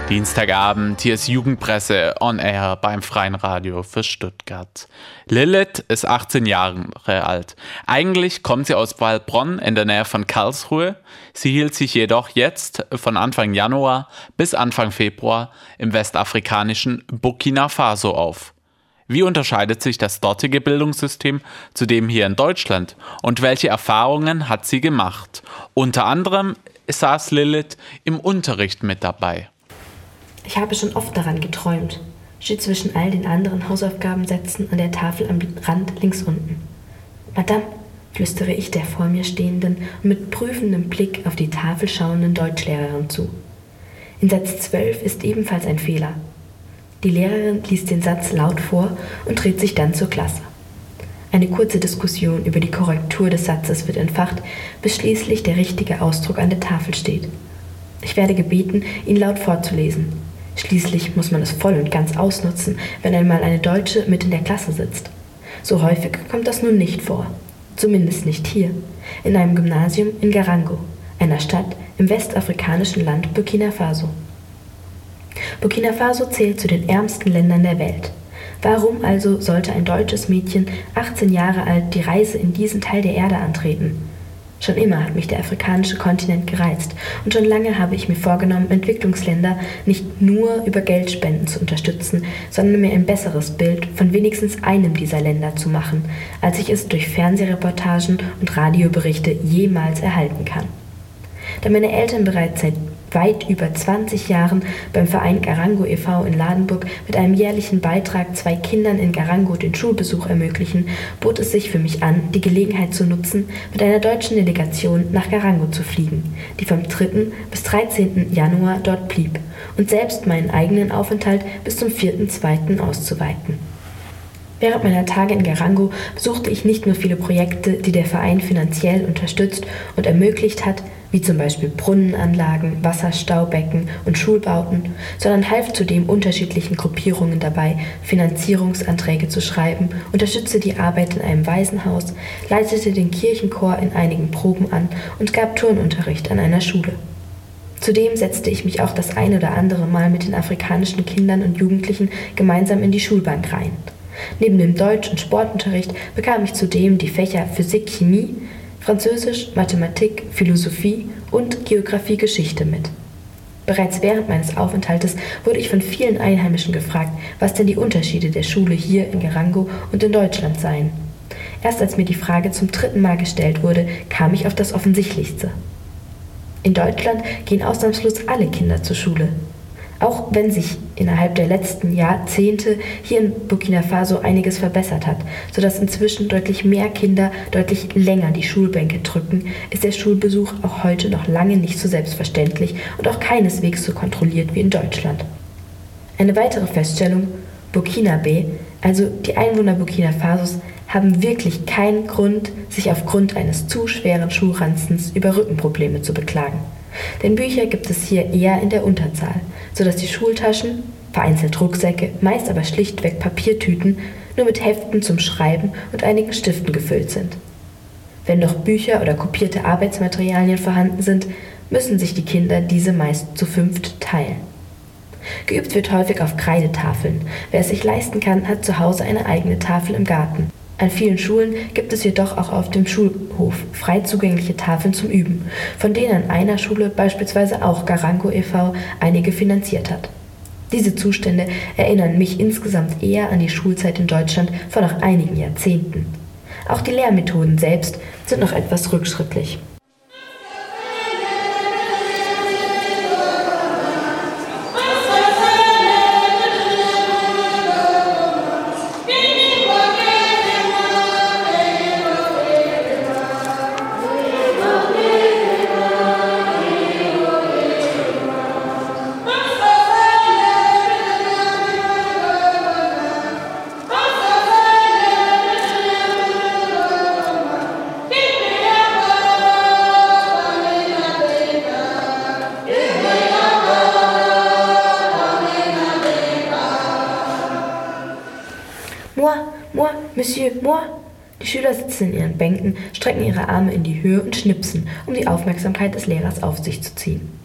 Dienstagabend, hier ist Jugendpresse on Air beim Freien Radio für Stuttgart. Lilith ist 18 Jahre alt. Eigentlich kommt sie aus Waldbronn in der Nähe von Karlsruhe. Sie hielt sich jedoch jetzt von Anfang Januar bis Anfang Februar im westafrikanischen Burkina Faso auf. Wie unterscheidet sich das dortige Bildungssystem zu dem hier in Deutschland und welche Erfahrungen hat sie gemacht? Unter anderem saß Lilith im Unterricht mit dabei. Ich habe schon oft daran geträumt. Steht zwischen all den anderen Hausaufgabensätzen an der Tafel am Rand links unten. Madame, flüstere ich der vor mir stehenden und mit prüfendem Blick auf die Tafel schauenden Deutschlehrerin zu. In Satz 12 ist ebenfalls ein Fehler. Die Lehrerin liest den Satz laut vor und dreht sich dann zur Klasse. Eine kurze Diskussion über die Korrektur des Satzes wird entfacht, bis schließlich der richtige Ausdruck an der Tafel steht. Ich werde gebeten, ihn laut vorzulesen. Schließlich muss man es voll und ganz ausnutzen, wenn einmal eine Deutsche mit in der Klasse sitzt. So häufig kommt das nun nicht vor. Zumindest nicht hier, in einem Gymnasium in Garango, einer Stadt im westafrikanischen Land Burkina Faso. Burkina Faso zählt zu den ärmsten Ländern der Welt. Warum also sollte ein deutsches Mädchen, 18 Jahre alt, die Reise in diesen Teil der Erde antreten? Schon immer hat mich der afrikanische Kontinent gereizt und schon lange habe ich mir vorgenommen, Entwicklungsländer nicht nur über Geldspenden zu unterstützen, sondern mir ein besseres Bild von wenigstens einem dieser Länder zu machen, als ich es durch Fernsehreportagen und Radioberichte jemals erhalten kann. Da meine Eltern bereits seit weit über 20 Jahren beim Verein Garango e.V. in Ladenburg mit einem jährlichen Beitrag 2 Kindern in Garango den Schulbesuch ermöglichen, bot es sich für mich an, die Gelegenheit zu nutzen, mit einer deutschen Delegation nach Garango zu fliegen, die vom 3. bis 13. Januar dort blieb, und selbst meinen eigenen Aufenthalt bis zum 4.2. auszuweiten. Während meiner Tage in Garango besuchte ich nicht nur viele Projekte, die der Verein finanziell unterstützt und ermöglicht hat, wie zum Beispiel Brunnenanlagen, Wasserstaubecken und Schulbauten, sondern half zudem unterschiedlichen Gruppierungen dabei, Finanzierungsanträge zu schreiben, unterstützte die Arbeit in einem Waisenhaus, leitete den Kirchenchor in einigen Proben an und gab Turnunterricht an einer Schule. Zudem setzte ich mich auch das ein oder andere Mal mit den afrikanischen Kindern und Jugendlichen gemeinsam in die Schulbank rein. Neben dem Deutsch- und Sportunterricht bekam ich zudem die Fächer Physik, Chemie, Französisch, Mathematik, Philosophie und Geografie-Geschichte mit. Bereits während meines Aufenthaltes wurde ich von vielen Einheimischen gefragt, was denn die Unterschiede der Schule hier in Garango und in Deutschland seien. Erst als mir die Frage zum 3. Mal gestellt wurde, kam ich auf das Offensichtlichste. In Deutschland gehen ausnahmslos alle Kinder zur Schule. Auch wenn sich innerhalb der letzten Jahrzehnte hier in Burkina Faso einiges verbessert hat, sodass inzwischen deutlich mehr Kinder deutlich länger die Schulbänke drücken, ist der Schulbesuch auch heute noch lange nicht so selbstverständlich und auch keineswegs so kontrolliert wie in Deutschland. Eine weitere Feststellung: Burkinabe, also die Einwohner Burkina Fasos, haben wirklich keinen Grund, sich aufgrund eines zu schweren Schulranzens über Rückenprobleme zu beklagen. Denn Bücher gibt es hier eher in der Unterzahl, sodass die Schultaschen, vereinzelt Rucksäcke, meist aber schlichtweg Papiertüten, nur mit Heften zum Schreiben und einigen Stiften gefüllt sind. Wenn doch Bücher oder kopierte Arbeitsmaterialien vorhanden sind, müssen sich die Kinder diese meist zu 5 teilen. Geübt wird häufig auf Kreidetafeln. Wer es sich leisten kann, hat zu Hause eine eigene Tafel im Garten. An vielen Schulen gibt es jedoch auch auf dem Schulhof frei zugängliche Tafeln zum Üben, von denen an einer Schule beispielsweise auch Garango e.V. einige finanziert hat. Diese Zustände erinnern mich insgesamt eher an die Schulzeit in Deutschland vor noch einigen Jahrzehnten. Auch die Lehrmethoden selbst sind noch etwas rückschrittlich. Moi, Monsieur, moi. Die Schüler sitzen in ihren Bänken, strecken ihre Arme in die Höhe und schnipsen, um die Aufmerksamkeit des Lehrers auf sich zu ziehen.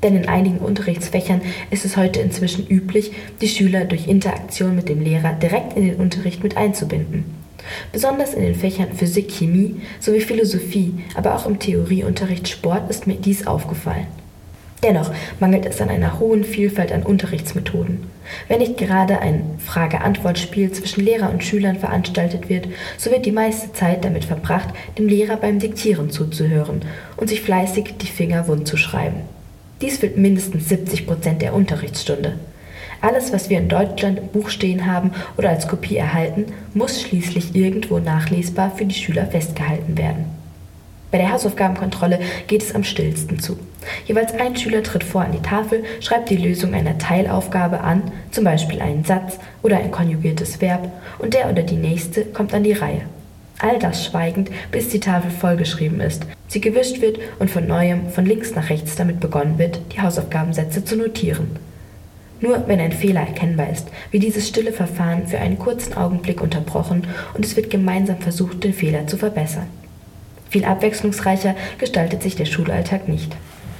Denn in einigen Unterrichtsfächern ist es heute inzwischen üblich, die Schüler durch Interaktion mit dem Lehrer direkt in den Unterricht mit einzubinden. Besonders in den Fächern Physik, Chemie sowie Philosophie, aber auch im Theorieunterricht Sport ist mir dies aufgefallen. Dennoch mangelt es an einer hohen Vielfalt an Unterrichtsmethoden. Wenn nicht gerade ein Frage-Antwort-Spiel zwischen Lehrer und Schülern veranstaltet wird, so wird die meiste Zeit damit verbracht, dem Lehrer beim Diktieren zuzuhören und sich fleißig die Finger wund zu schreiben. Dies füllt mindestens 70% der Unterrichtsstunde. Alles, was wir in Deutschland im Buch stehen haben oder als Kopie erhalten, muss schließlich irgendwo nachlesbar für die Schüler festgehalten werden. Bei der Hausaufgabenkontrolle geht es am stillsten zu. Jeweils ein Schüler tritt vor an die Tafel, schreibt die Lösung einer Teilaufgabe an, zum Beispiel einen Satz oder ein konjugiertes Verb, und der oder die nächste kommt an die Reihe. All das schweigend, bis die Tafel vollgeschrieben ist, sie gewischt wird und von neuem von links nach rechts damit begonnen wird, die Hausaufgabensätze zu notieren. Nur wenn ein Fehler erkennbar ist, wird dieses stille Verfahren für einen kurzen Augenblick unterbrochen und es wird gemeinsam versucht, den Fehler zu verbessern. Viel abwechslungsreicher gestaltet sich der Schulalltag nicht.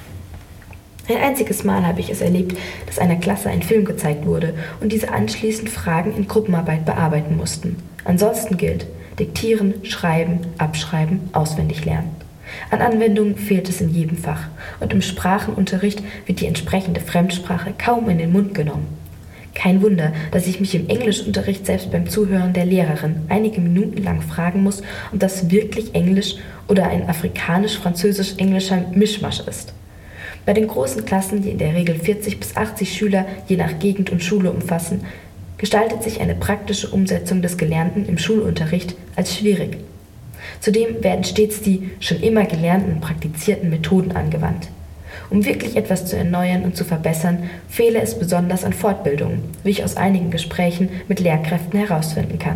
Ein einziges Mal habe ich es erlebt, dass einer Klasse ein Film gezeigt wurde und diese anschließend Fragen in Gruppenarbeit bearbeiten mussten. Ansonsten gilt: Diktieren, schreiben, abschreiben, auswendig lernen. An Anwendungen fehlt es in jedem Fach und im Sprachenunterricht wird die entsprechende Fremdsprache kaum in den Mund genommen. Kein Wunder, dass ich mich im Englischunterricht selbst beim Zuhören der Lehrerin einige Minuten lang fragen muss, ob das wirklich Englisch oder ein afrikanisch-französisch-englischer Mischmasch ist. Bei den großen Klassen, die in der Regel 40 bis 80 Schüler je nach Gegend und Schule umfassen, gestaltet sich eine praktische Umsetzung des Gelernten im Schulunterricht als schwierig. Zudem werden stets die schon immer gelernten und praktizierten Methoden angewandt. Um wirklich etwas zu erneuern und zu verbessern, fehle es besonders an Fortbildungen, wie ich aus einigen Gesprächen mit Lehrkräften herausfinden kann.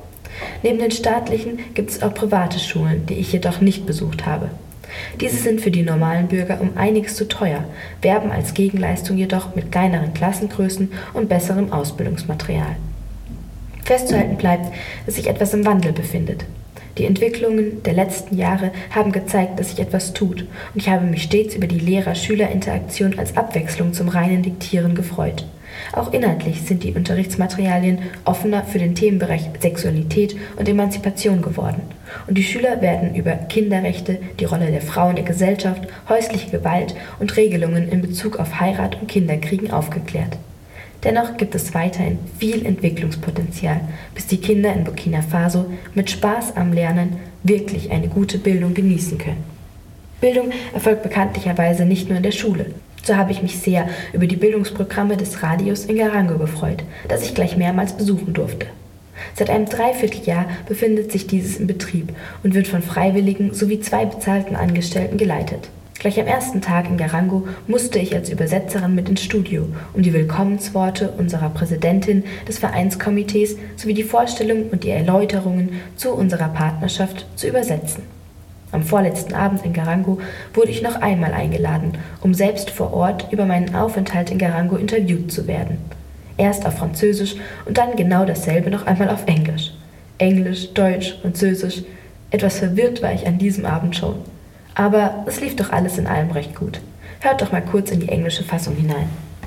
Neben den staatlichen gibt es auch private Schulen, die ich jedoch nicht besucht habe. Diese sind für die normalen Bürger um einiges zu teuer, werben als Gegenleistung jedoch mit kleineren Klassengrößen und besserem Ausbildungsmaterial. Festzuhalten bleibt, dass sich etwas im Wandel befindet. Die Entwicklungen der letzten Jahre haben gezeigt, dass sich etwas tut, und ich habe mich stets über die Lehrer-Schüler-Interaktion als Abwechslung zum reinen Diktieren gefreut. Auch inhaltlich sind die Unterrichtsmaterialien offener für den Themenbereich Sexualität und Emanzipation geworden, und die Schüler werden über Kinderrechte, die Rolle der Frau in der Gesellschaft, häusliche Gewalt und Regelungen in Bezug auf Heirat und Kinderkriegen aufgeklärt. Dennoch gibt es weiterhin viel Entwicklungspotenzial, bis die Kinder in Burkina Faso mit Spaß am Lernen wirklich eine gute Bildung genießen können. Bildung erfolgt bekanntlicherweise nicht nur in der Schule. So habe ich mich sehr über die Bildungsprogramme des Radios in Garango gefreut, das ich gleich mehrmals besuchen durfte. Seit einem Dreivierteljahr befindet sich dieses in Betrieb und wird von Freiwilligen sowie 2 bezahlten Angestellten geleitet. Gleich am ersten Tag in Garango musste ich als Übersetzerin mit ins Studio, um die Willkommensworte unserer Präsidentin des Vereinskomitees sowie die Vorstellungen und die Erläuterungen zu unserer Partnerschaft zu übersetzen. Am vorletzten Abend in Garango wurde ich noch einmal eingeladen, um selbst vor Ort über meinen Aufenthalt in Garango interviewt zu werden. Erst auf Französisch und dann genau dasselbe noch einmal auf Englisch. Englisch, Deutsch, Französisch. Etwas verwirrt war ich an diesem Abend schon. Aber es lief doch alles in allem recht gut. Hört doch mal kurz in die englische Fassung hinein.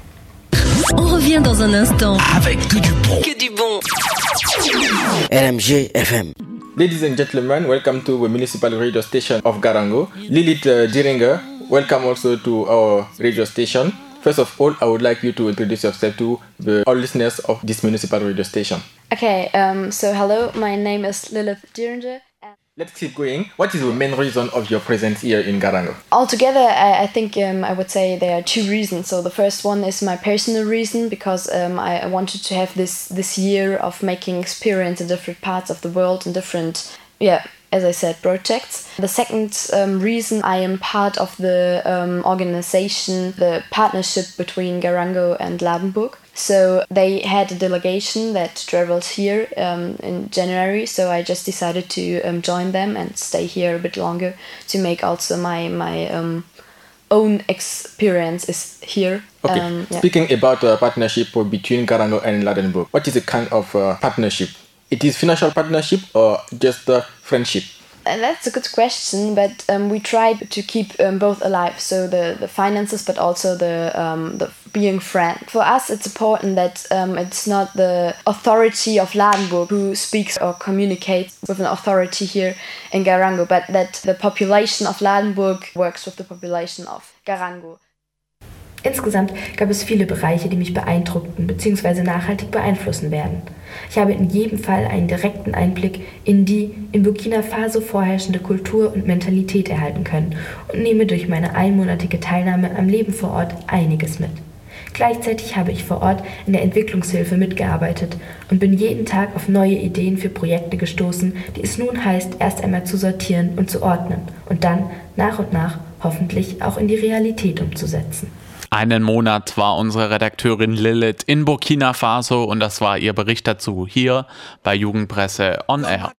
On revient dans un instant. Avec que du bon. Que du bon. RMG FM. Ladies and gentlemen, welcome to the municipal radio station of Garango. Lilith Diringer, welcome also to our radio station. First of all, I would like you to introduce yourself to all listeners of this municipal radio station. Okay, so hello, my name is Lilith Diringer. Let's keep going. What is the main reason of your presence here in Garango? Altogether, I think I would say there are 2 reasons. So the first one is my personal reason, because I wanted to have this year of making experience in different parts of the world and different, as I said, projects. The second reason, I am part of the organization, the partnership between Garango and Ladenburg. So they had a delegation that traveled here in January, so I just decided to join them and stay here a bit longer to make also my own experience is here. Okay, Speaking about a partnership between Garango and Ladenburg, what is the kind of partnership? It is financial partnership or just a friendship? That's a good question, but we try to keep both alive. So the finances, but also the being friend. For us, it's important that it's not the authority of Ladenburg who speaks or communicates with an authority here in Garango, but that the population of Ladenburg works with the population of Garango. Insgesamt gab es viele Bereiche, die mich beeindruckten bzw. nachhaltig beeinflussen werden. Ich habe in jedem Fall einen direkten Einblick in die in Burkina Faso vorherrschende Kultur und Mentalität erhalten können und nehme durch meine einmonatige Teilnahme am Leben vor Ort einiges mit. Gleichzeitig habe ich vor Ort in der Entwicklungshilfe mitgearbeitet und bin jeden Tag auf neue Ideen für Projekte gestoßen, die es nun heißt, erst einmal zu sortieren und zu ordnen und dann nach und nach hoffentlich auch in die Realität umzusetzen. Einen Monat war unsere Redakteurin Lilith in Burkina Faso und das war ihr Bericht dazu hier bei Jugendpresse On Air.